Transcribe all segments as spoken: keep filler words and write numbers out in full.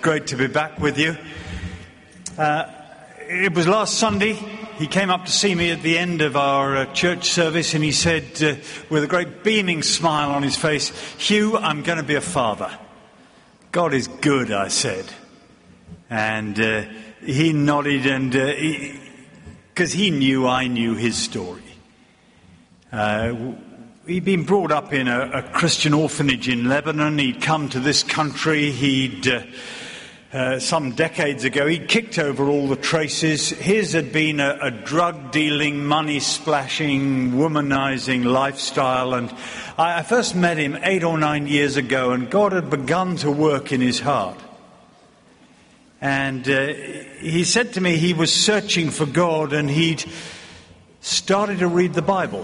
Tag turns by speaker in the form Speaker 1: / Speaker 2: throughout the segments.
Speaker 1: great to be back with you. Uh, it was last Sunday. He came up to see me at the end of our uh, church service, and he said, uh, with a great beaming smile on his face, "Hugh, I'm going to be a father." "God is good," I said. And uh, he nodded, and because uh, he, he knew I knew his story. Uh, he'd been brought up in a, a Christian orphanage in Lebanon. He'd come to this country. He'd... Uh, Uh, some decades ago, he'd kicked over all the traces. His had been a, a drug-dealing, money-splashing, womanizing lifestyle. And I, I first met him eight or nine years ago, and God had begun to work in his heart. And uh, he said to me he was searching for God, and he'd started to read the Bible.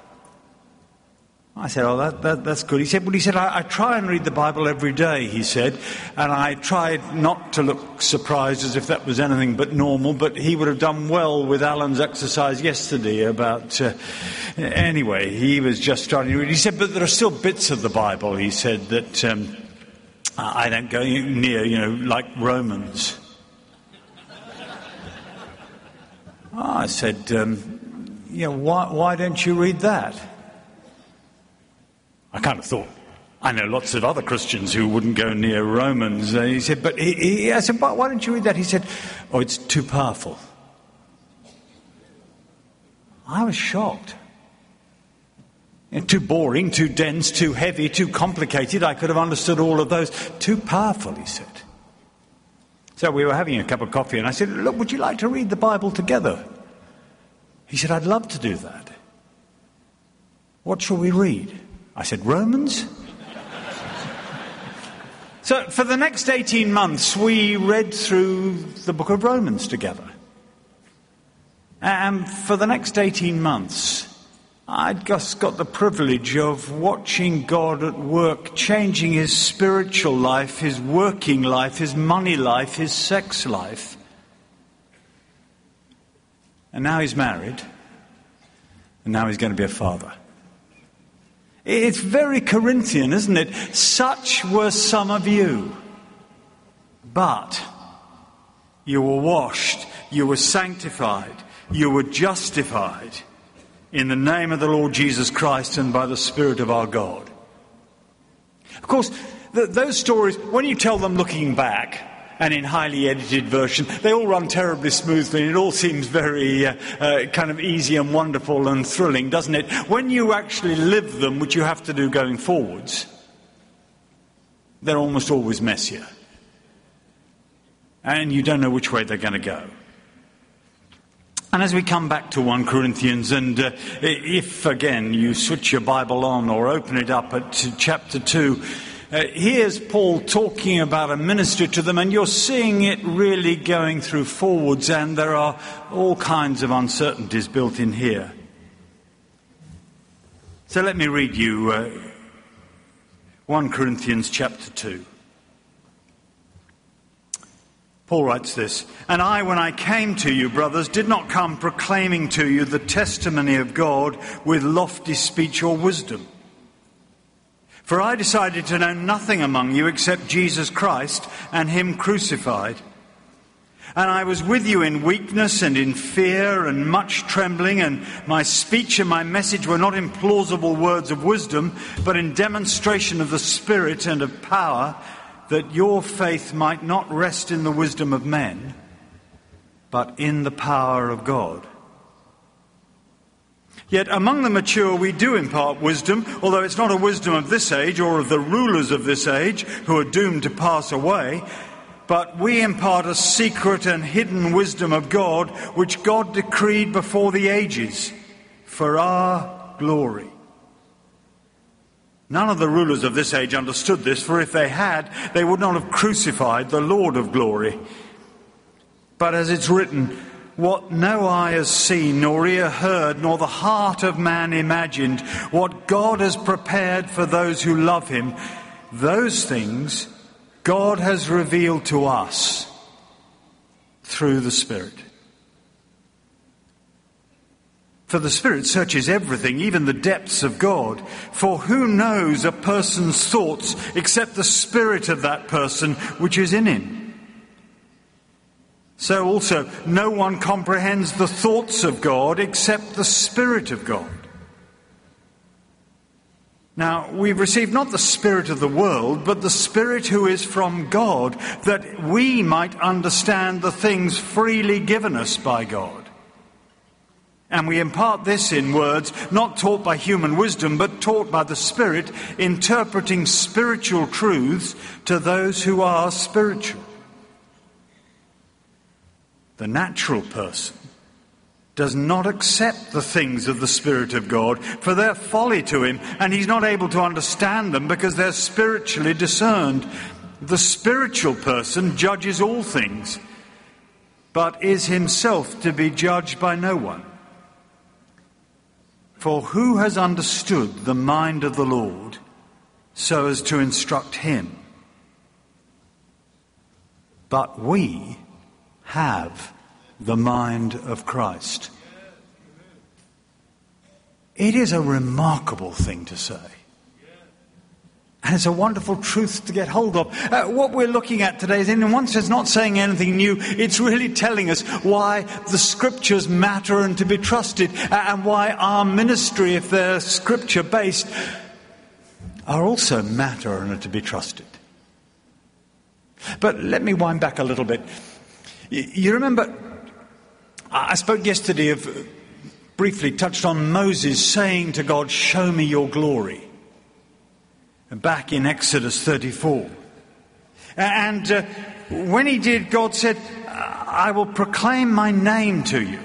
Speaker 1: I said, "Oh, that, that, that's good." He said, well, he said, I, I try and read the Bible every day, he said, and I tried not to look surprised as if that was anything but normal, but he would have done well with Alan's exercise yesterday about... Uh, anyway, he was just starting to read. He said, but there are still bits of the Bible, he said, that um, I don't go near, you know, like Romans. I said, um, you know, why, why don't you read that? I kind of thought, I know lots of other Christians who wouldn't go near Romans. Uh, he said, but he, he, I said, but why don't you read that? He said, oh, it's too powerful. I was shocked. You know, too boring, too dense, too heavy, too complicated. I could have understood all of those. Too powerful, he said. So we were having a cup of coffee, and I said, look, would you like to read the Bible together? He said, I'd love to do that. What shall we read? I said, Romans? So for the next eighteen months, we read through the book of Romans together. And for the next eighteen months, I'd just got the privilege of watching God at work, changing his spiritual life, his working life, his money life, his sex life. And now he's married, and now he's going to be a father. It's very Corinthian, isn't it? Such were some of you, but you were washed, you were sanctified, you were justified in the name of the Lord Jesus Christ and by the Spirit of our God. Of course, th- those stories, when you tell them looking back, and in highly edited version, they all run terribly smoothly, and it all seems very uh, uh, kind of easy and wonderful and thrilling, doesn't it? When you actually live them, which you have to do going forwards, they're almost always messier. And you don't know which way they're going to go. And as we come back to First Corinthians, and uh, if, again, you switch your Bible on or open it up at chapter two, Uh, here's Paul talking about a ministry to them, and you're seeing it really going through forwards, and there are all kinds of uncertainties built in here. So let me read you uh, First Corinthians chapter two. Paul writes this, "And I, when I came to you, brothers, did not come proclaiming to you the testimony of God with lofty speech or wisdom. For I decided to know nothing among you except Jesus Christ and him crucified. And I was with you in weakness and in fear and much trembling, and my speech and my message were not in plausible words of wisdom, but in demonstration of the Spirit and of power, that your faith might not rest in the wisdom of men, but in the power of God. Yet among the mature we do impart wisdom, although it's not a wisdom of this age or of the rulers of this age who are doomed to pass away, but we impart a secret and hidden wisdom of God, which God decreed before the ages, for our glory. None of the rulers of this age understood this, for if they had, they would not have crucified the Lord of glory. But as it's written, what no eye has seen, nor ear heard, nor the heart of man imagined, what God has prepared for those who love him, those things God has revealed to us through the Spirit. For the Spirit searches everything, even the depths of God. For who knows a person's thoughts except the spirit of that person which is in him? So also, no one comprehends the thoughts of God except the Spirit of God. Now, we've received not the spirit of the world, but the Spirit who is from God, that we might understand the things freely given us by God. And we impart this in words not taught by human wisdom, but taught by the Spirit, interpreting spiritual truths to those who are spiritual. The natural person does not accept the things of the Spirit of God, for they're folly to him, and he's not able to understand them because they're spiritually discerned. The spiritual person judges all things, but is himself to be judged by no one. For who has understood the mind of the Lord so as to instruct him? But we have the mind of Christ. It is a remarkable thing to say. And it's a wonderful truth to get hold of. Uh, what we're looking at today is, in one sense, not saying anything new. It's really telling us why the Scriptures matter and to be trusted, uh, and why our ministry, if they're Scripture-based, are also matter and are to be trusted. But let me wind back a little bit. You, you remember, I spoke yesterday of, briefly touched on Moses saying to God, "Show me your glory," back in Exodus thirty-four. And uh, when he did, God said, "I will proclaim my name to you."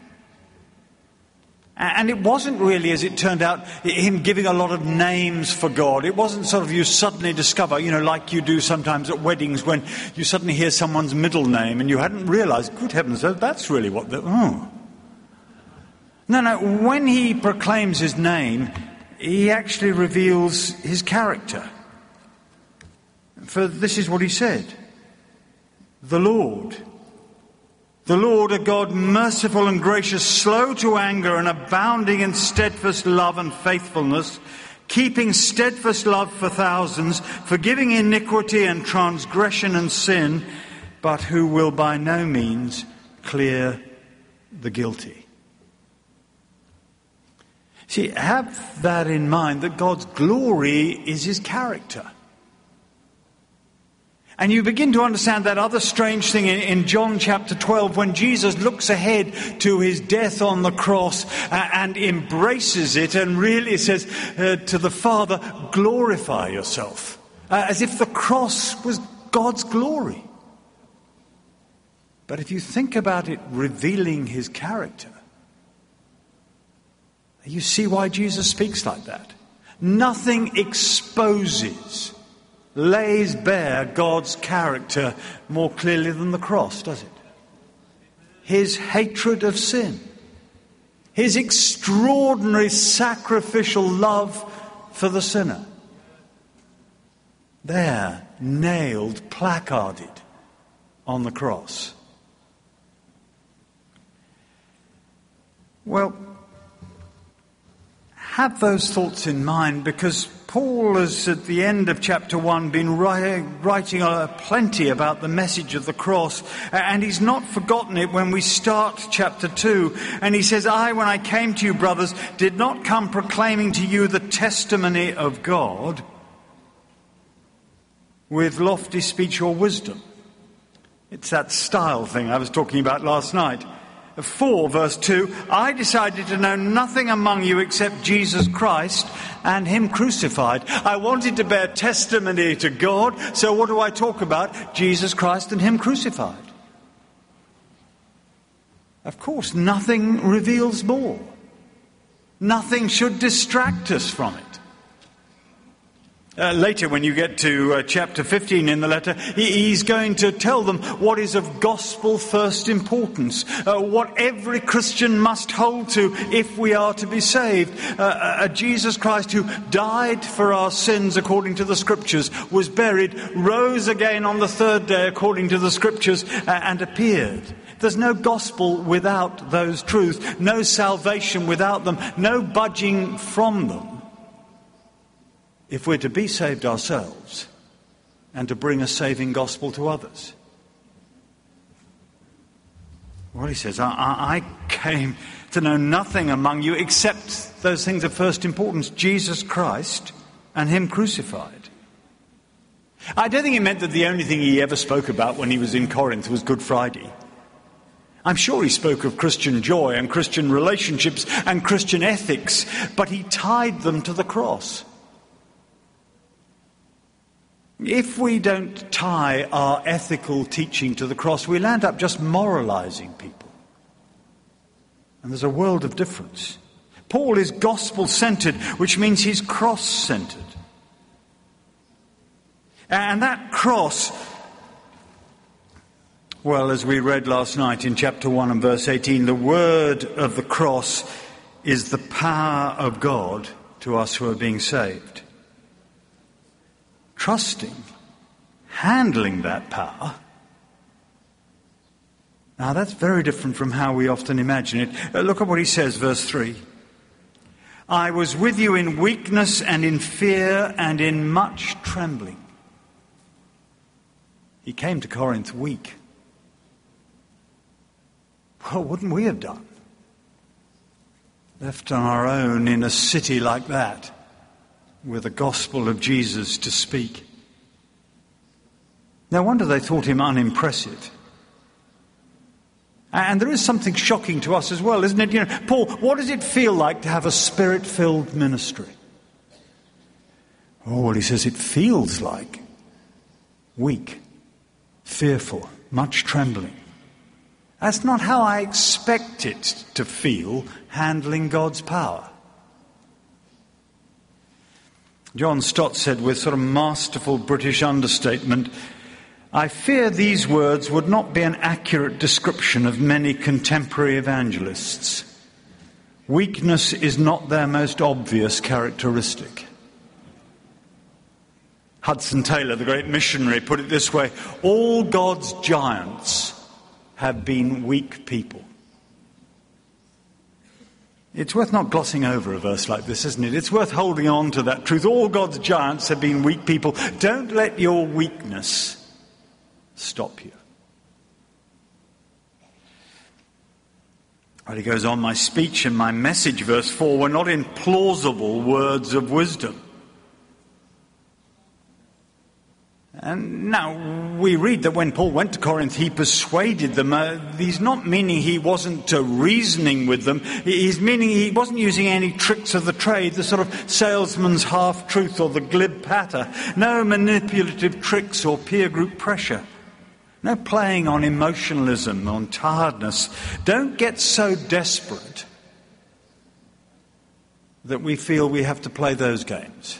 Speaker 1: And it wasn't really, as it turned out, him giving a lot of names for God. It wasn't sort of you suddenly discover, you know, like you do sometimes at weddings when you suddenly hear someone's middle name and you hadn't realized, good heavens, that's really what the... Oh. No, no, when he proclaims his name, he actually reveals his character. For this is what he said: "The Lord, the Lord, a God merciful and gracious, slow to anger and abounding in steadfast love and faithfulness, keeping steadfast love for thousands, forgiving iniquity and transgression and sin, but who will by no means clear the guilty." See, have that in mind, that God's glory is his character. And you begin to understand that other strange thing in, in John chapter twelve, when Jesus looks ahead to his death on the cross uh, and embraces it and really says uh, to the Father, "Glorify yourself," uh, as if the cross was God's glory. But if you think about it revealing his character, you see why Jesus speaks like that. Nothing exposes, lays bare God's character more clearly than the cross, does it? His hatred of sin, his extraordinary sacrificial love for the sinner. There, nailed, placarded on the cross. Well, have those thoughts in mind, because Paul has, at the end of chapter one, been writing, writing uh, plenty about the message of the cross, and he's not forgotten it when we start chapter two. And he says, "I, when I came to you, brothers, did not come proclaiming to you the testimony of God with lofty speech or wisdom." It's that style thing I was talking about last night. four, verse two, "I decided to know nothing among you except Jesus Christ and him crucified." I wanted to bear testimony to God, so what do I talk about? Jesus Christ and him crucified. Of course, nothing reveals more. Nothing should distract us from it. Uh, later, when you get to uh, chapter fifteen in the letter, he, he's going to tell them what is of gospel first importance, uh, what every Christian must hold to if we are to be saved. Uh, a Jesus Christ who died for our sins according to the Scriptures, was buried, rose again on the third day according to the Scriptures, uh, and appeared. There's no gospel without those truths, no salvation without them, no budging from them, if we're to be saved ourselves and to bring a saving gospel to others. Well, he says, I, I, I came to know nothing among you except those things of first importance, Jesus Christ and him crucified. I don't think he meant that the only thing he ever spoke about when he was in Corinth was Good Friday. I'm sure he spoke of Christian joy and Christian relationships and Christian ethics, but he tied them to the cross. If we don't tie our ethical teaching to the cross, we'll end up just moralizing people. And there's a world of difference. Paul is gospel-centered, which means he's cross-centered. And that cross, well, as we read last night in chapter one and verse eighteen, the word of the cross is the power of God to us who are being saved. Trusting, handling that power. Now that's very different from how we often imagine it. Uh, look at what he says, verse three. I was with you in weakness and in fear and in much trembling. He came to Corinth weak. Well, wouldn't we have done? Left on our own in a city like that, with the gospel of Jesus to speak. No wonder they thought him unimpressive. And there is something shocking to us as well, isn't it? You know, Paul, what does it feel like to have a spirit-filled ministry? Oh, well, he says it feels like weak, fearful, much trembling. That's not how I expect it to feel handling God's power. John Stott said with sort of masterful British understatement, I fear these words would not be an accurate description of many contemporary evangelists. Weakness is not their most obvious characteristic. Hudson Taylor, the great missionary, put it this way, all God's giants have been weak people. It's worth not glossing over a verse like this, isn't it? It's worth holding on to that truth. All God's giants have been weak people. Don't let your weakness stop you. But he goes on, my speech and my message, verse four, were not in plausible words of wisdom. And now we read that when Paul went to Corinth, he persuaded them. Uh, he's not meaning he wasn't uh, reasoning with them. He's meaning he wasn't using any tricks of the trade, the sort of salesman's half-truth or the glib patter. No manipulative tricks or peer group pressure. No playing on emotionalism, on tiredness. Don't get so desperate that we feel we have to play those games.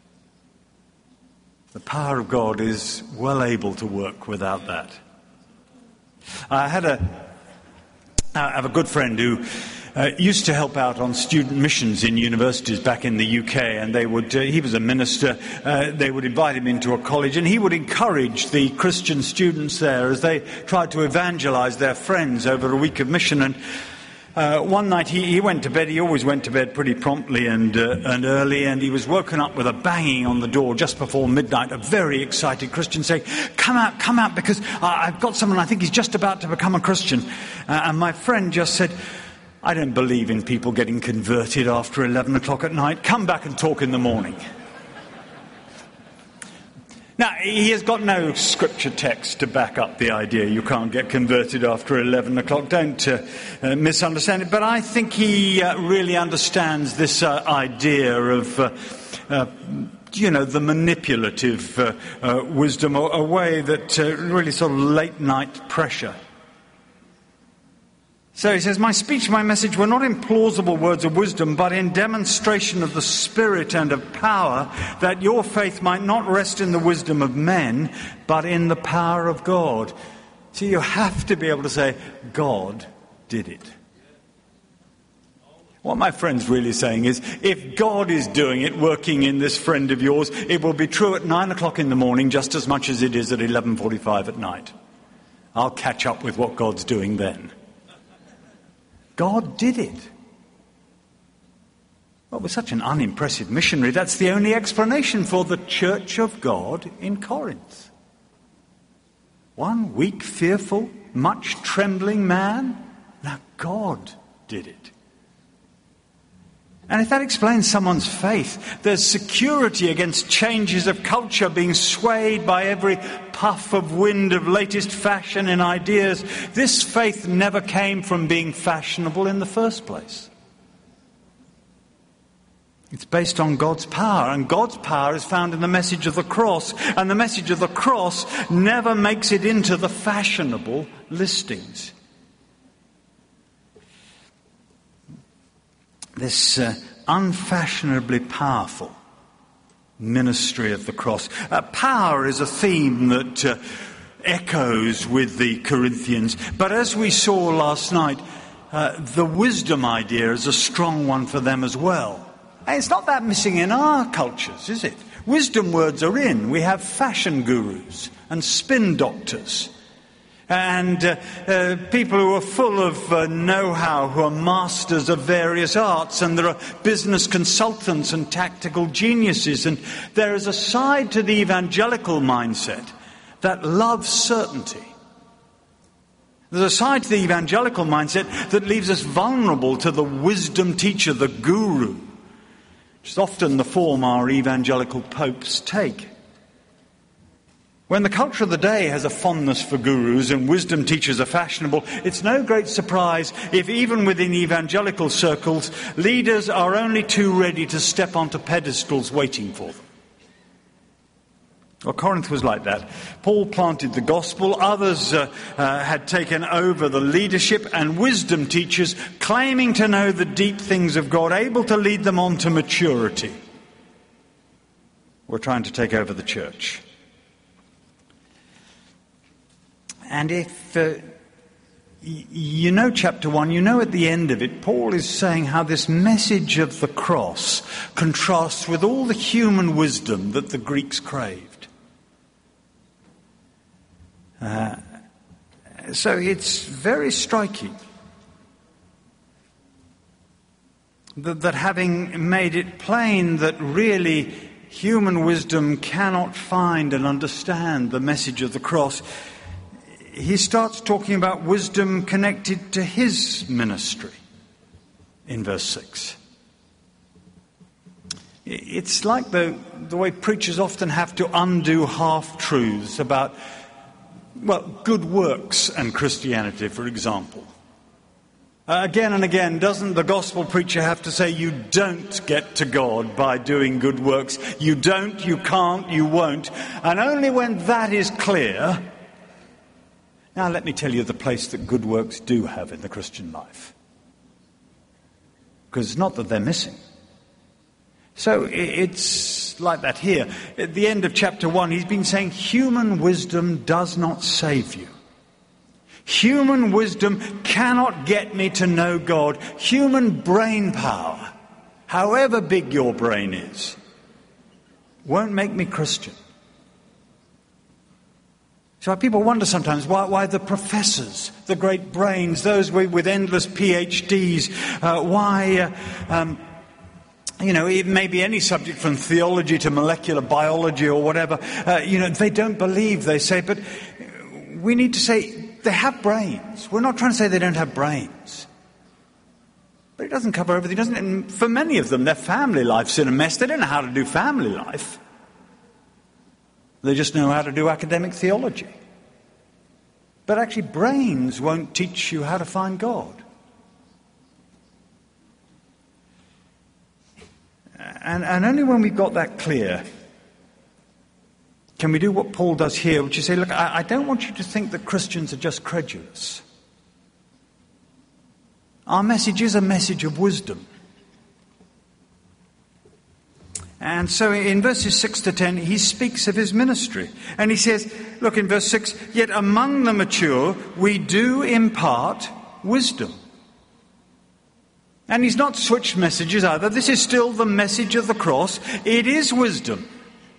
Speaker 1: The power of God is well able to work without that. I had a, I have a good friend who uh, used to help out on student missions in universities back in the U K, and they would. Uh, he was a minister. Uh, they would invite him into a college, and he would encourage the Christian students there as they tried to evangelize their friends over a week of mission. And Uh, one night he, he went to bed. He always went to bed pretty promptly and uh, and early, and he was woken up with a banging on the door just before midnight. A very excited Christian saying, "Come out, come out, because uh, I've got someone. I think he's just about to become a Christian." Uh, and my friend just said, "I don't believe in people getting converted after eleven o'clock at night. Come back and talk in the morning." Now, he has got no scripture text to back up the idea you can't get converted after eleven o'clock. Don't uh, uh, misunderstand it. But I think he uh, really understands this uh, idea of, uh, uh, you know, the manipulative uh, uh, wisdom, a, a way that uh, really sort of late-night pressure. So he says, my speech, my message were not in plausible words of wisdom, but in demonstration of the Spirit and of power, that your faith might not rest in the wisdom of men, but in the power of God. See, you have to be able to say, God did it. What my friend's really saying is, if God is doing it, working in this friend of yours, it will be true at nine o'clock in the morning just as much as it is at eleven forty-five at night. I'll catch up with what God's doing then. God did it. Well, with such an unimpressive missionary, that's the only explanation for the church of God in Corinth. One weak, fearful, much trembling man? Now God did it. And if that explains someone's faith, there's security against changes of culture, being swayed by every puff of wind of latest fashion and ideas. This faith never came from being fashionable in the first place. It's based on God's power, and God's power is found in the message of the cross, and the message of the cross never makes it into the fashionable listings. This uh, unfashionably powerful ministry of the cross. Uh, power is a theme that uh, echoes with the Corinthians, but as we saw last night, uh, the wisdom idea is a strong one for them as well. It's not that missing in our cultures, is it? Wisdom words are in. We have fashion gurus and spin doctors and uh, uh, people who are full of uh, know-how, who are masters of various arts, and there are business consultants and tactical geniuses. And there is a side to the evangelical mindset that loves certainty. There's a side to the evangelical mindset that leaves us vulnerable to the wisdom teacher, the guru, which is often the form our evangelical popes take. When the culture of the day has a fondness for gurus and wisdom teachers are fashionable, it's no great surprise if even within evangelical circles, leaders are only too ready to step onto pedestals waiting for them. Well, Corinth was like that. Paul planted the gospel, others uh, uh, had taken over the leadership, and wisdom teachers claiming to know the deep things of God, able to lead them on to maturity, were trying to take over the church. And if uh, y- you know chapter one, you know at the end of it, Paul is saying how this message of the cross contrasts with all the human wisdom that the Greeks craved. Uh, so it's very striking that, that having made it plain that really human wisdom cannot find and understand the message of the cross, he starts talking about wisdom connected to his ministry in verse six. It's like the, the way preachers often have to undo half-truths about, well, good works and Christianity, for example. Uh, again and again, doesn't the gospel preacher have to say you don't get to God by doing good works? You don't, you can't, you won't. And only when that is clear. Now let me tell you the place that good works do have in the Christian life. Because it's not that they're missing. So it's like that here. At the end of chapter one, he's been saying human wisdom does not save you. Human wisdom cannot get me to know God. Human brain power, however big your brain is, won't make me Christian. So people wonder sometimes why, why the professors, the great brains, those with, with endless P H Ds, uh, why, uh, um, you know, it may be any subject from theology to molecular biology or whatever, uh, you know, they don't believe, they say, but we need to say they have brains. We're not trying to say they don't have brains. But it doesn't cover everything, doesn't it? And for many of them, their family life's in a mess. They don't know how to do family life. They just know how to do academic theology. But actually, brains won't teach you how to find God. And, and only when we've got that clear can we do what Paul does here, which is say, look, I, I don't want you to think that Christians are just credulous. Our message is a message of wisdom. And so in verses six to ten, he speaks of his ministry. And he says, look, in verse six, yet among the mature we do impart wisdom. And he's not switched messages either. This is still the message of the cross. It is wisdom.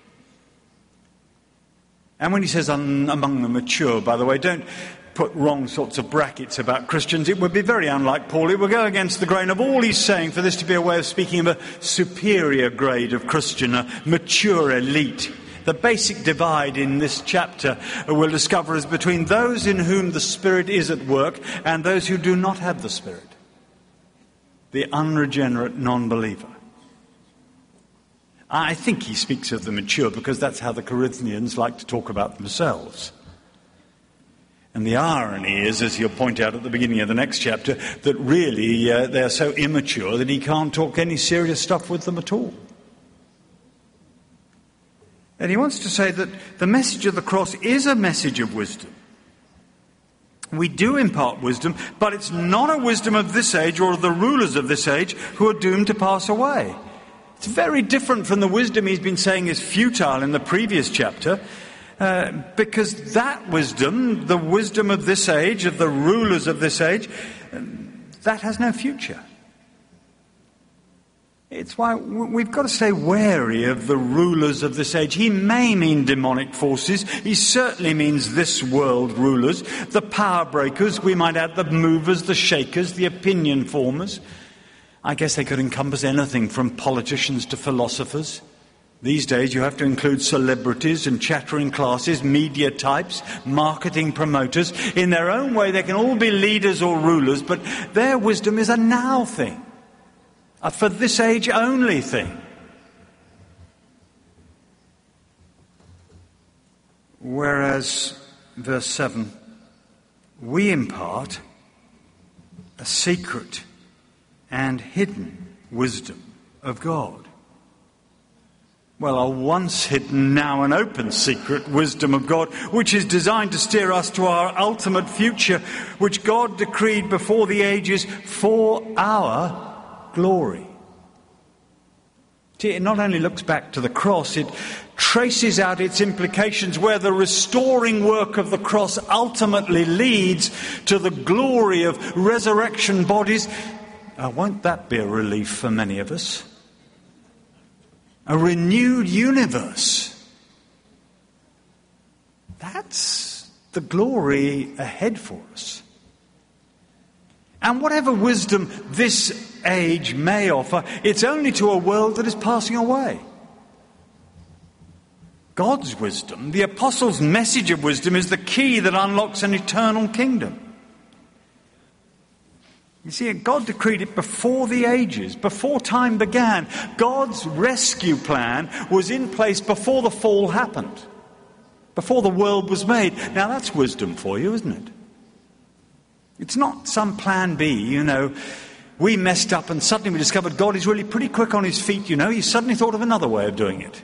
Speaker 1: And when he says um, among the mature, by the way, don't put wrong sorts of brackets about Christians. It would be very unlike Paul. It would go against the grain of all he's saying for this to be a way of speaking of a superior grade of Christian, a mature elite. The basic divide in this chapter, uh, we'll discover, is between those in whom the Spirit is at work and those who do not have the Spirit. The unregenerate non-believer. I think he speaks of the mature because that's how the Corinthians like to talk about themselves. And the irony is, as he'll point out at the beginning of the next chapter, that really uh, they're so immature that he can't talk any serious stuff with them at all. And he wants to say that the message of the cross is a message of wisdom. We do impart wisdom, but it's not a wisdom of this age or of the rulers of this age who are doomed to pass away. It's very different from the wisdom he's been saying is futile in the previous chapter, uh, because that wisdom, the wisdom of this age, of the rulers of this age, that has no future. It's why we've got to stay wary of the rulers of this age. He may mean demonic forces. He certainly means this world rulers, the power breakers. We might add the movers, the shakers, the opinion formers. I guess they could encompass anything from politicians to philosophers. These days you have to include celebrities and chattering classes, media types, marketing promoters. In their own way they can all be leaders or rulers, but their wisdom is a now thing, a for this age only thing. Whereas, verse seven, we impart a secret and hidden wisdom of God. Well, a once hidden, now an open secret wisdom of God, which is designed to steer us to our ultimate future, which God decreed before the ages for our glory. See, it not only looks back to the cross, it traces out its implications where the restoring work of the cross ultimately leads to the glory of resurrection bodies. Uh, won't that be a relief for many of us? A renewed universe. That's the glory ahead for us. And whatever wisdom this age may offer, it's only to a world that is passing away. God's wisdom, the apostles' message of wisdom, is the key that unlocks an eternal kingdom. You see, God decreed it before the ages, before time began. God's rescue plan was in place before the fall happened, before the world was made. Now that's wisdom for you, isn't it? It's not some plan B, you know. We messed up and suddenly we discovered God is really pretty quick on his feet, you know. He suddenly thought of another way of doing it.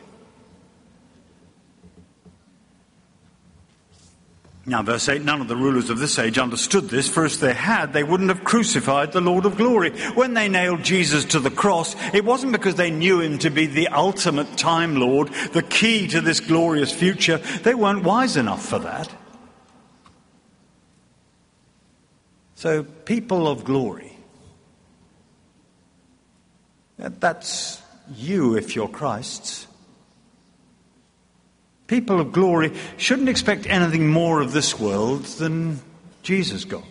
Speaker 1: Now, verse eight, none of the rulers of this age understood this, for if they had, they wouldn't have crucified the Lord of glory. When they nailed Jesus to the cross, it wasn't because they knew him to be the ultimate time Lord, the key to this glorious future. They weren't wise enough for that. So, people of glory, that's you if you're Christ's. People of glory shouldn't expect anything more of this world than Jesus got.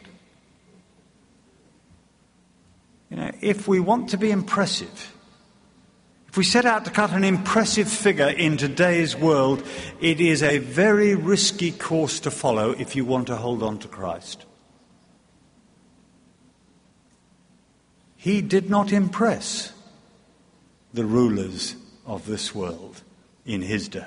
Speaker 1: You know, if we want to be impressive, if we set out to cut an impressive figure in today's world, it is a very risky course to follow if you want to hold on to Christ. He did not impress the rulers of this world in his day.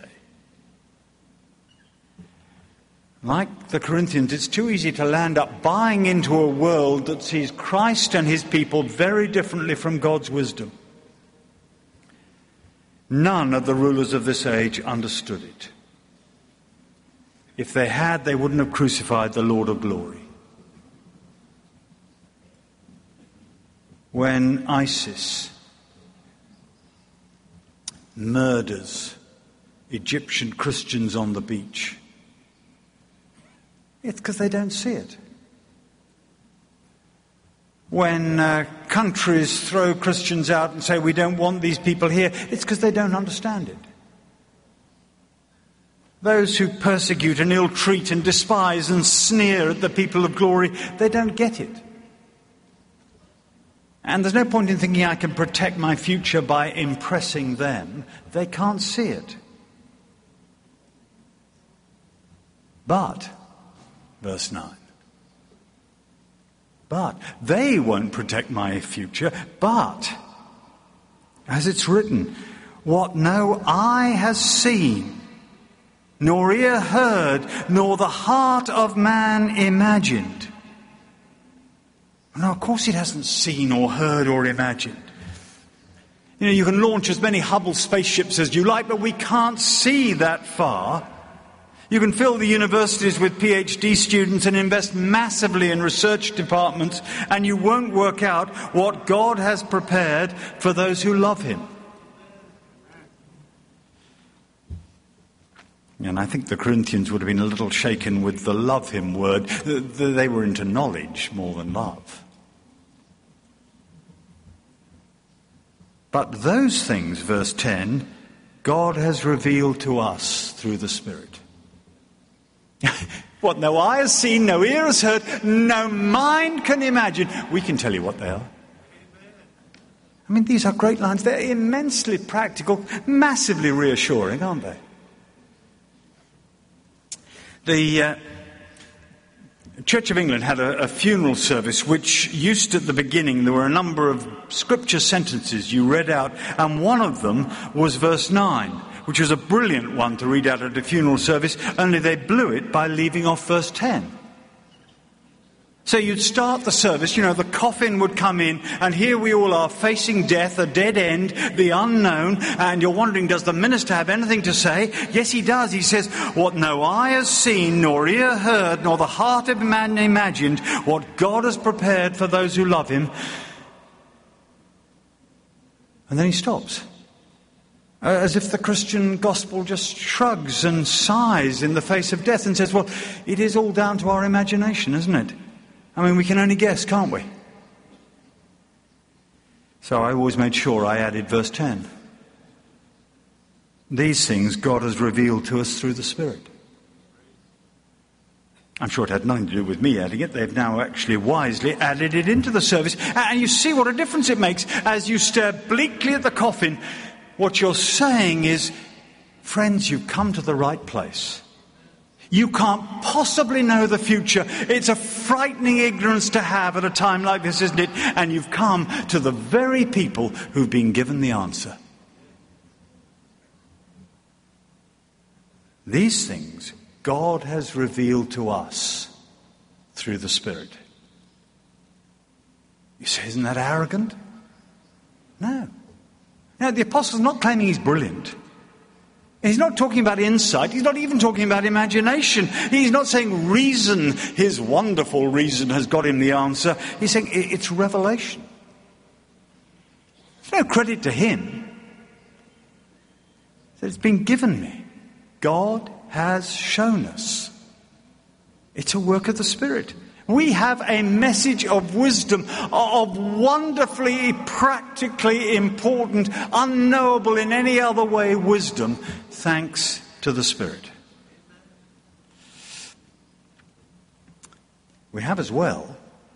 Speaker 1: Like the Corinthians, it's too easy to land up buying into a world that sees Christ and his people very differently from God's wisdom. None of the rulers of this age understood it. If they had, they wouldn't have crucified the Lord of glory. When ISIS murders Egyptian Christians on the beach, it's because they don't see it. When uh, countries throw Christians out and say we don't want these people here, it's because they don't understand it. Those who persecute and ill-treat and despise and sneer at the people of glory, they don't get it. And there's no point in thinking I can protect my future by impressing them. They can't see it. But, verse nine, but they won't protect my future, but, as it's written, what no eye has seen, nor ear heard, nor the heart of man imagined. Now, of course it hasn't seen or heard or imagined. You know, you can launch as many Hubble spaceships as you like, but we can't see that far. You can fill the universities with PhD students and invest massively in research departments, and you won't work out what God has prepared for those who love him. And I think the Corinthians would have been a little shaken with the love him word. They were into knowledge more than love. But those things, verse ten, God has revealed to us through the Spirit. What no eye has seen, no ear has heard, no mind can imagine. We can tell you what they are. I mean, these are great lines. They're immensely practical, massively reassuring, aren't they? The uh, Church of England had a, a funeral service which used at the beginning, there were a number of scripture sentences you read out, and one of them was verse nine, which was a brilliant one to read out at a funeral service, only they blew it by leaving off verse ten. So you'd start the service, you know, the coffin would come in, and here we all are facing death, a dead end, the unknown, and you're wondering, does the minister have anything to say? Yes, he does. He says, what no eye has seen, nor ear heard, nor the heart of man imagined, what God has prepared for those who love him. And then he stops. As if the Christian gospel just shrugs and sighs in the face of death and says, well, it is all down to our imagination, isn't it? I mean, we can only guess, can't we? So I always made sure I added verse ten. These things God has revealed to us through the Spirit. I'm sure it had nothing to do with me adding it. They've now actually wisely added it into the service. And you see what a difference it makes as you stare bleakly at the coffin. What you're saying is, friends, you've come to the right place. You can't possibly know the future. It's a frightening ignorance to have at a time like this, isn't it? And you've come to the very people who've been given the answer. These things God has revealed to us through the Spirit. You say, isn't that arrogant? No. Now, the apostle's not claiming he's brilliant. He's not talking about insight. He's not even talking about imagination. He's not saying reason, his wonderful reason, has got him the answer. He's saying it's revelation. There's no credit to him. It's been given me. God has shown us. It's a work of the Spirit. We have a message of wisdom, of wonderfully, practically important, unknowable in any other way wisdom, thanks to the Spirit. We have as well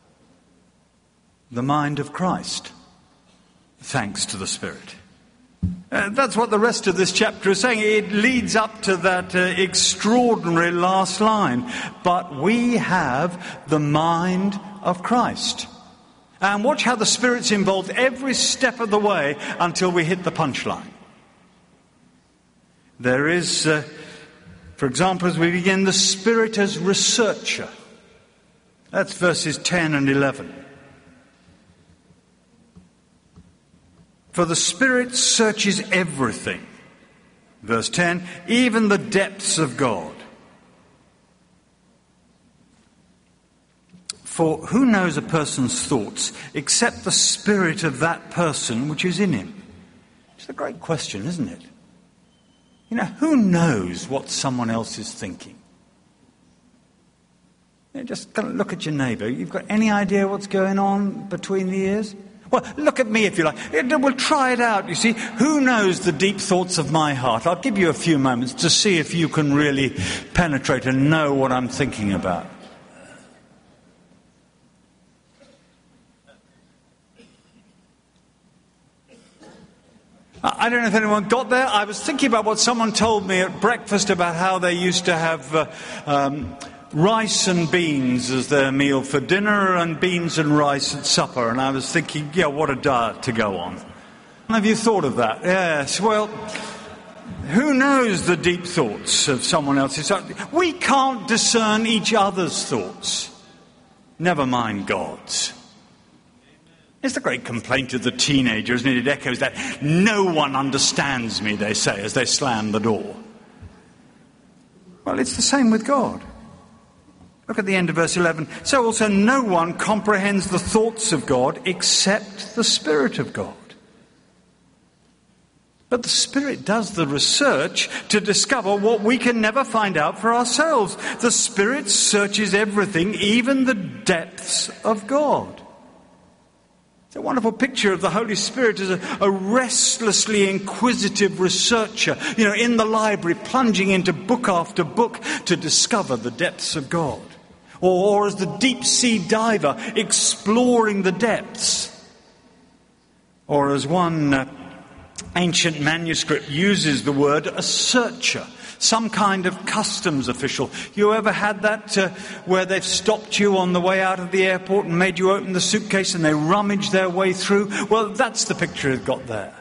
Speaker 1: the mind of Christ, thanks to the Spirit. Uh, that's what the rest of this chapter is saying. It leads up to that uh, extraordinary last line. But we have the mind of Christ. And watch how the Spirit's involved every step of the way until we hit the punchline. There is, uh, for example, as we begin, the Spirit as researcher. That's verses ten and eleven. For the Spirit searches everything. Verse ten, even the depths of God. For who knows a person's thoughts except the spirit of that person which is in him? It's a great question, isn't it? You know, who knows what someone else is thinking? You know, just kind of look at your neighbour. You've got any idea what's going on between the ears? Well, look at me if you like. We'll try it out, you see. Who knows the deep thoughts of my heart? I'll give you a few moments to see if you can really penetrate and know what I'm thinking about. I don't know if anyone got there. I was thinking about what someone told me at breakfast about how they used to have uh, um, rice and beans as their meal for dinner and beans and rice at supper. And I was thinking, yeah, what a diet to go on. Have you thought of that? Yes, well, who knows the deep thoughts of someone else's? We can't discern each other's thoughts, never mind God's. It's the great complaint of the teenager, isn't it? It echoes that. No one understands me, they say, as they slam the door. Well, it's the same with God. Look at the end of verse eleven. So also no one comprehends the thoughts of God except the Spirit of God. But the Spirit does the research to discover what we can never find out for ourselves. The Spirit searches everything, even the depths of God. It's a wonderful picture of the Holy Spirit as a, a restlessly inquisitive researcher, you know, in the library, plunging into book after book to discover the depths of God. Or, or as the deep sea diver exploring the depths. Or as one uh, ancient manuscript uses the word, a searcher. Some kind of customs official. You ever had that uh, where they've stopped you on the way out of the airport and made you open the suitcase and they rummage their way through? Well, that's the picture it got there.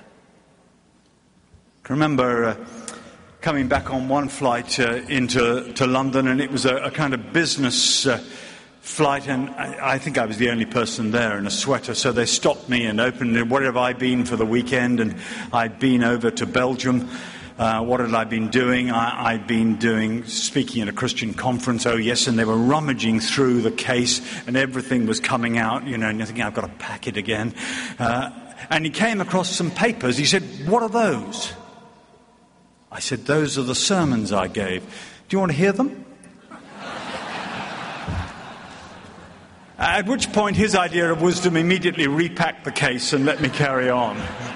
Speaker 1: I remember uh, coming back on one flight uh, into to London, and it was a, a kind of business uh, flight, and I, I think I was the only person there in a sweater, so they stopped me and opened it. Where have I been for the weekend? And I'd been over to Belgium. Uh, what had I been doing? I, I'd been doing, speaking at a Christian conference, oh yes, and they were rummaging through the case and everything was coming out, you know, and you're thinking, I've got to pack it again. Uh, and he came across some papers. He said, what are those? I said, those are the sermons I gave. Do you want to hear them? At which point his idea of wisdom immediately repacked the case and let me carry on.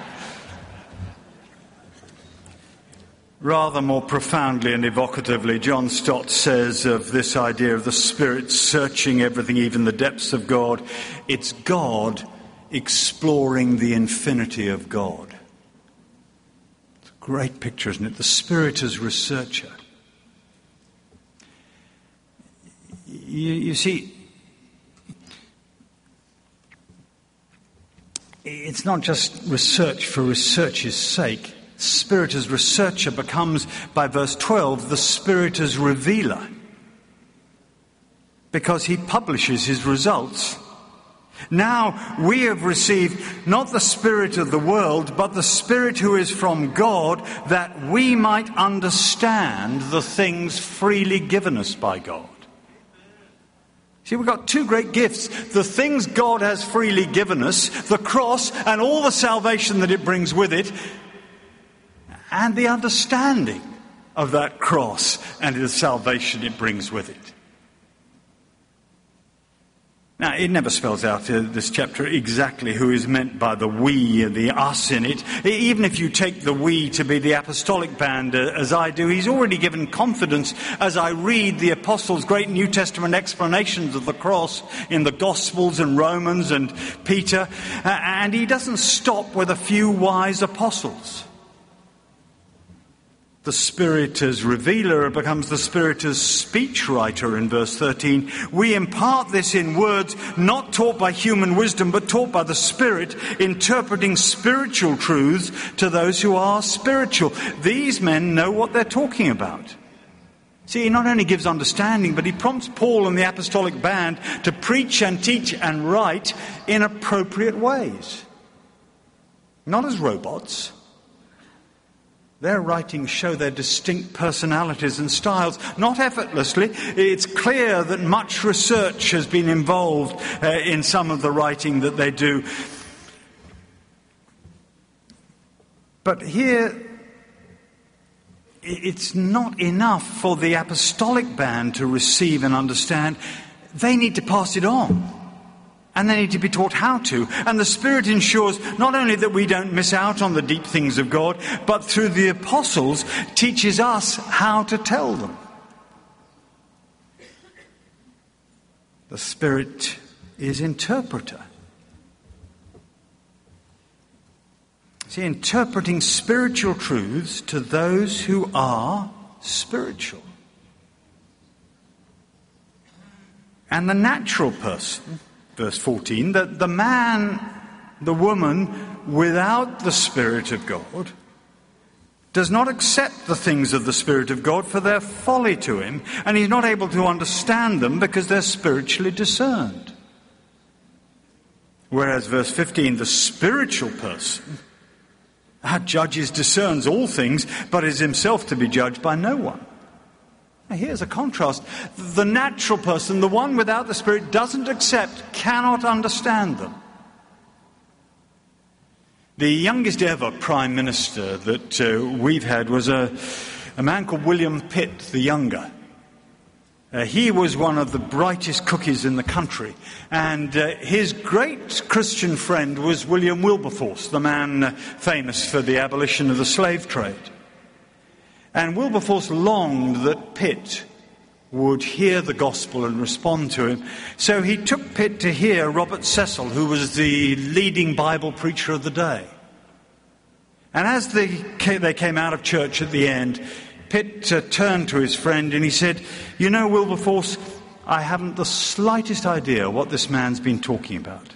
Speaker 1: Rather more profoundly and evocatively, John Stott says of this idea of the Spirit searching everything, even the depths of God, it's God exploring the infinity of God. It's a great picture, isn't it? The Spirit as researcher. You, you see, it's not just research for research's sake. Spirit as researcher becomes, by verse twelve, the Spirit as revealer. Because he publishes his results. Now we have received not the spirit of the world, but the Spirit who is from God, that we might understand the things freely given us by God. See, we've got two great gifts. The things God has freely given us, the cross and all the salvation that it brings with it, and the understanding of that cross and the salvation it brings with it. Now, it never spells out uh, this chapter exactly who is meant by the we and the us in it. Even if you take the we to be the apostolic band, uh, as I do, he's already given confidence as I read the apostles' great New Testament explanations of the cross in the Gospels and Romans and Peter. Uh, and he doesn't stop with a few wise apostles. The Spirit as revealer becomes the Spirit as speechwriter in verse thirteen. We impart this in words not taught by human wisdom, but taught by the Spirit, interpreting spiritual truths to those who are spiritual. These men know what they're talking about. See, he not only gives understanding, but he prompts Paul and the apostolic band to preach and teach and write in appropriate ways. Not as robots. Their writings show their distinct personalities and styles, not effortlessly. It's clear that much research has been involved uh, in some of the writing that they do. But here, it's not enough for the apostolic band to receive and understand. They need to pass it on. And they need to be taught how to. And the Spirit ensures not only that we don't miss out on the deep things of God, but through the apostles teaches us how to tell them. The Spirit is interpreter. See, interpreting spiritual truths to those who are spiritual. And the natural person, verse fourteen, that the man, the woman without the Spirit of God does not accept the things of the Spirit of God, for they're folly to him, and he's not able to understand them because they're spiritually discerned. Whereas verse fifteen, the spiritual person judges, discerns all things, but is himself to be judged by no one. Now here's a contrast. The natural person, the one without the Spirit, doesn't accept, cannot understand them. The youngest ever Prime Minister that uh, we've had was a, a man called William Pitt the Younger. Uh, he was one of the brightest cookies in the country. And uh, his great Christian friend was William Wilberforce, the man uh, famous for the abolition of the slave trade. And Wilberforce longed that Pitt would hear the gospel and respond to him. So he took Pitt to hear Robert Cecil, who was the leading Bible preacher of the day. And as they came, they came out of church at the end, Pitt uh, turned to his friend and he said, "You know, Wilberforce, I haven't the slightest idea what this man's been talking about.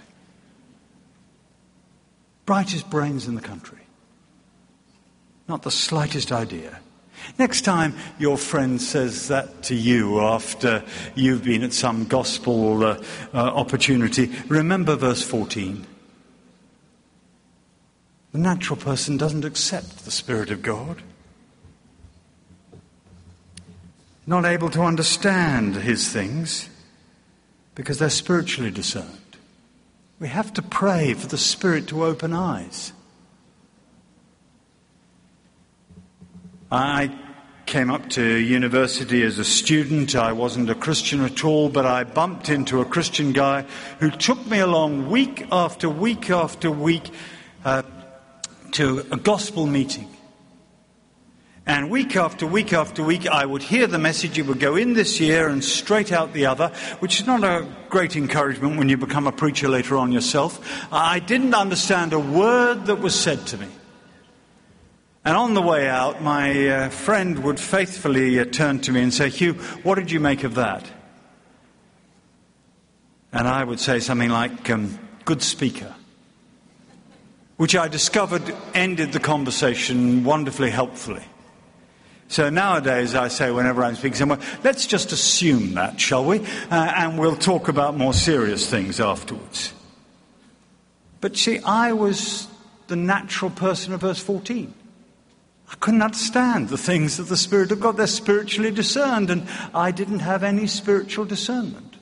Speaker 1: Brightest brains in the country. Not the slightest idea." Next time your friend says that to you after you've been at some gospel uh, uh, opportunity, remember verse fourteen. The natural person doesn't accept the Spirit of God. Not able to understand his things because they're spiritually discerned. We have to pray for the Spirit to open eyes. I came up to university as a student. I wasn't a Christian at all, but I bumped into a Christian guy who took me along week after week after week uh, to a gospel meeting. And week after week after week, I would hear the message. It would go in this ear and straight out the other, which is not a great encouragement when you become a preacher later on yourself. I didn't understand a word that was said to me. And on the way out, my uh, friend would faithfully uh, turn to me and say, "Hugh, what did you make of that?" And I would say something like, um, "Good speaker," which I discovered ended the conversation wonderfully helpfully. So nowadays I say whenever I'm speaking somewhere, let's just assume that, shall we? Uh, and we'll talk about more serious things afterwards. But see, I was the natural person of verse fourteen. I couldn't understand the things of the Spirit of God. They're spiritually discerned, and I didn't have any spiritual discernment.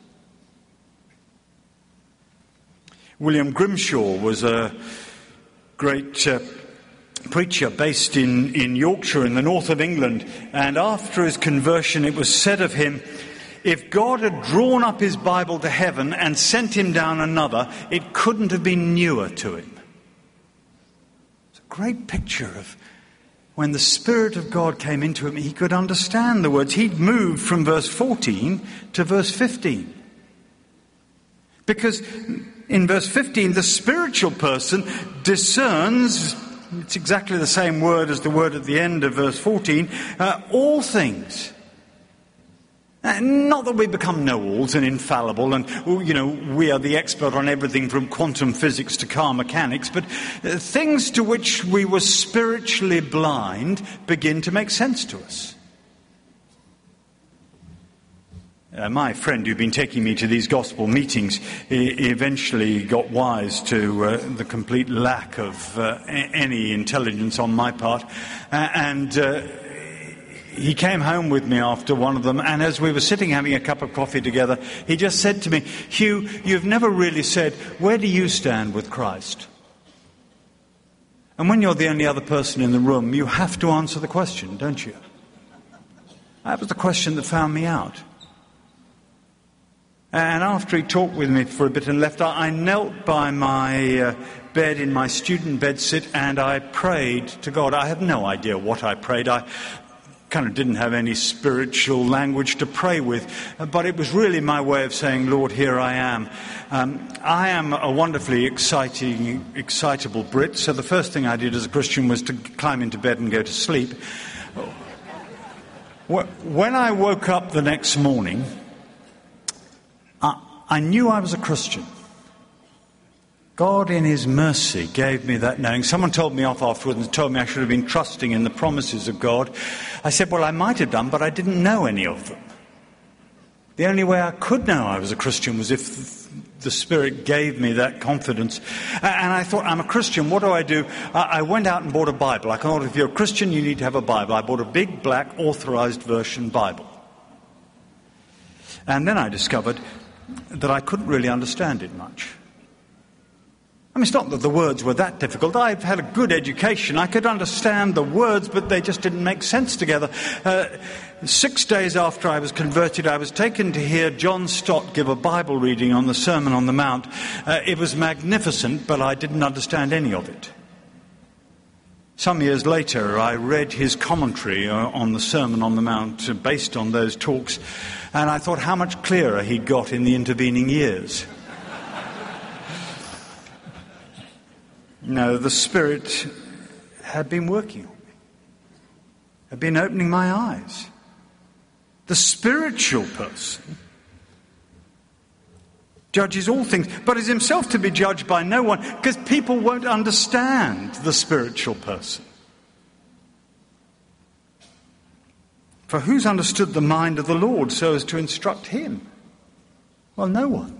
Speaker 1: William Grimshaw was a great uh, preacher based in, in Yorkshire in the north of England, and after his conversion it was said of him, if God had drawn up his Bible to heaven and sent him down another, it couldn't have been newer to him. It's a great picture of when the Spirit of God came into him, he could understand the words. He'd moved from verse fourteen to verse fifteen. Because in verse fifteen, the spiritual person discerns, it's exactly the same word as the word at the end of verse fourteen, uh, all things. Uh, not that we become know-alls and infallible and, you know, we are the expert on everything from quantum physics to car mechanics, but uh, things to which we were spiritually blind begin to make sense to us. Uh, my friend who'd been taking me to these gospel meetings e- eventually got wise to uh, the complete lack of uh, a- any intelligence on my part, uh, and uh, he came home with me after one of them, and as we were sitting having a cup of coffee together, he just said to me, "Hugh, you've never really said, where do you stand with Christ?" And when you're the only other person in the room, you have to answer the question, don't you? That was the question that found me out. And after he talked with me for a bit and left, I knelt by my uh, bed in my student bedsit and I prayed to God. I have no idea what I prayed. I kind of didn't have any spiritual language to pray with, but it was really my way of saying, Lord, here I am. Um, I am a wonderfully exciting, excitable Brit, so the first thing I did as a Christian was to climb into bed and go to sleep. When I woke up the next morning, I, I knew I was a Christian. God in his mercy gave me that knowing. Someone told me off afterwards and told me I should have been trusting in the promises of God. I said, well, I might have done, but I didn't know any of them. The only way I could know I was a Christian was if the Spirit gave me that confidence. And I thought, I'm a Christian, what do I do? I went out and bought a Bible. I thought, if you're a Christian, you need to have a Bible. I bought a big, black, authorized version Bible. And then I discovered that I couldn't really understand it much. I mean, it's not that the words were that difficult. I've had a good education. I could understand the words, but they just didn't make sense together. Uh, six days after I was converted, I was taken to hear John Stott give a Bible reading on the Sermon on the Mount. Uh, it was magnificent, but I didn't understand any of it. Some years later, I read his commentary uh, on the Sermon on the Mount uh, based on those talks, and I thought how much clearer he'd got in the intervening years. No, the Spirit had been working on me, had been opening my eyes. The spiritual person judges all things, but is himself to be judged by no one, because people won't understand the spiritual person. For who's understood the mind of the Lord so as to instruct him? Well, no one.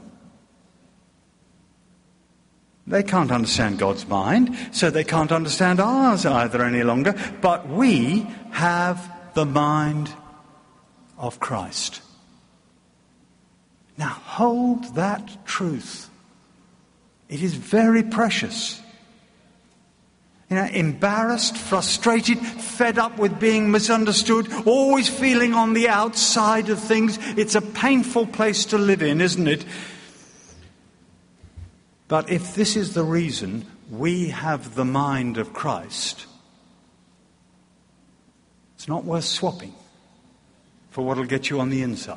Speaker 1: They can't understand God's mind, so they can't understand ours either any longer. But we have the mind of Christ. Now hold that truth. It is very precious. You know, embarrassed, frustrated, fed up with being misunderstood, always feeling on the outside of things. It's a painful place to live in, isn't it? But if this is the reason we have the mind of Christ, it's not worth swapping for what will get you on the inside.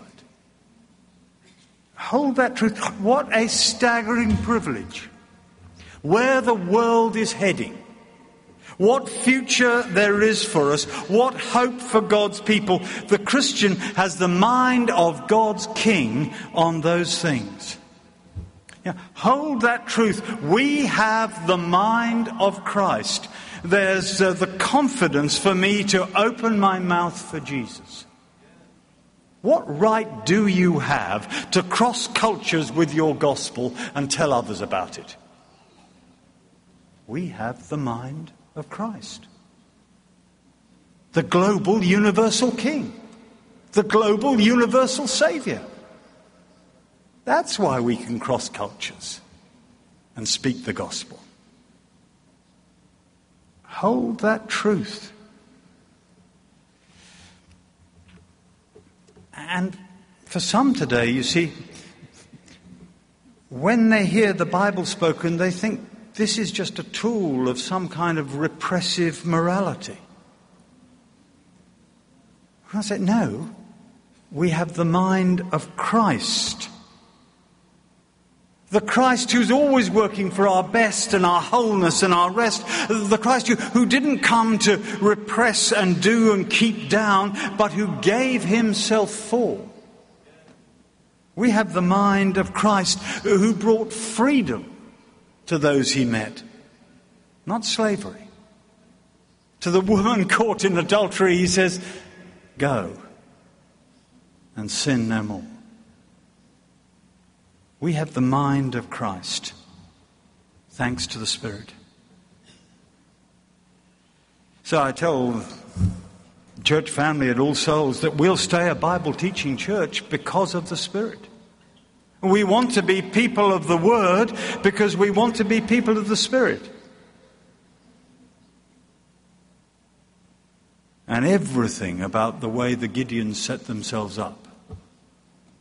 Speaker 1: Hold that truth. What a staggering privilege. Where the world is heading, what future there is for us, what hope for God's people. The Christian has the mind of God's King on those things. Yeah, hold that truth. We have the mind of Christ. There's uh, the confidence for me to open my mouth for Jesus. What right do you have to cross cultures with your gospel and tell others about it? We have the mind of Christ. The global universal King. The global universal Saviour. That's why we can cross cultures and speak the gospel. Hold that truth. And for some today, you see, when they hear the Bible spoken, they think this is just a tool of some kind of repressive morality. And I said, no, we have the mind of Christ. The Christ who's always working for our best and our wholeness and our rest. The Christ who, who didn't come to repress and do and keep down, but who gave himself for. We have the mind of Christ who brought freedom to those he met, not slavery. To the woman caught in adultery, he says, go and sin no more. We have the mind of Christ, thanks to the Spirit. So I tell the church family at All Souls that we'll stay a Bible teaching church because of the Spirit. We want to be people of the Word because we want to be people of the Spirit. And everything about the way the Gideons set themselves up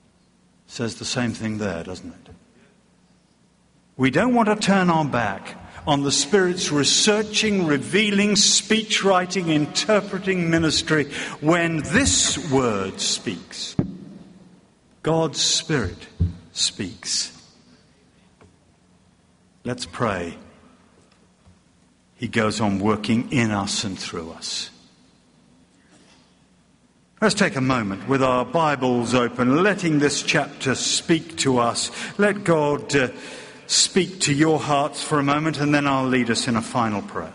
Speaker 1: says the same thing there, doesn't it? We don't want to turn our back on the Spirit's researching, revealing, speech-writing, interpreting ministry when this word speaks. God's Spirit speaks. Let's pray. He goes on working in us and through us. Let's take a moment with our Bibles open, letting this chapter speak to us. Let God uh, speak to your hearts for a moment, and then I'll lead us in a final prayer.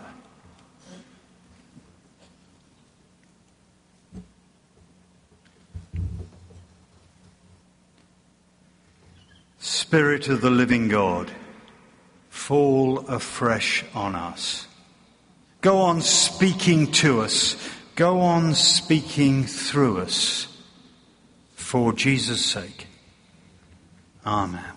Speaker 1: Spirit of the living God, fall afresh on us. Go on speaking to us. Go on speaking through us. For Jesus' sake. Amen.